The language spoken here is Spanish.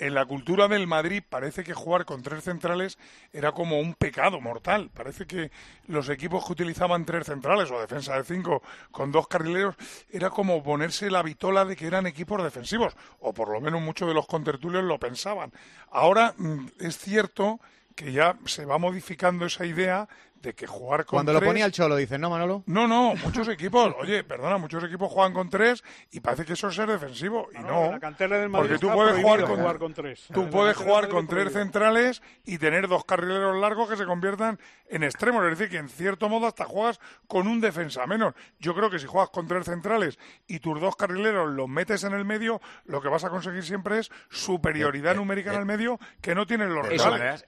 en la cultura del Madrid parece que jugar con tres centrales era como un pecado mortal. Parece que los equipos que utilizaban tres centrales o defensa de 5 con 2 carrileros era como ponerse la vitola de que eran equipos defensivos, o por lo menos muchos de los contertulios lo pensaban. Ahora es cierto que ya se va modificando esa idea de que jugar con Cuando tres... lo ponía el Cholo, dices, ¿no, Manolo? No, muchos equipos, oye, perdona, muchos equipos juegan con tres y parece que eso es ser defensivo, y no, la cantera del Madrid porque tú está puedes jugar con tres. Tú puedes jugar con tres centrales y tener 2 carrileros largos que se conviertan en extremos, es decir, que en cierto modo hasta juegas con un defensa menos. Yo creo que si juegas con 3 centrales y tus 2 carrileros los metes en el medio, lo que vas a conseguir siempre es superioridad numérica en el medio que no tienen los rivales.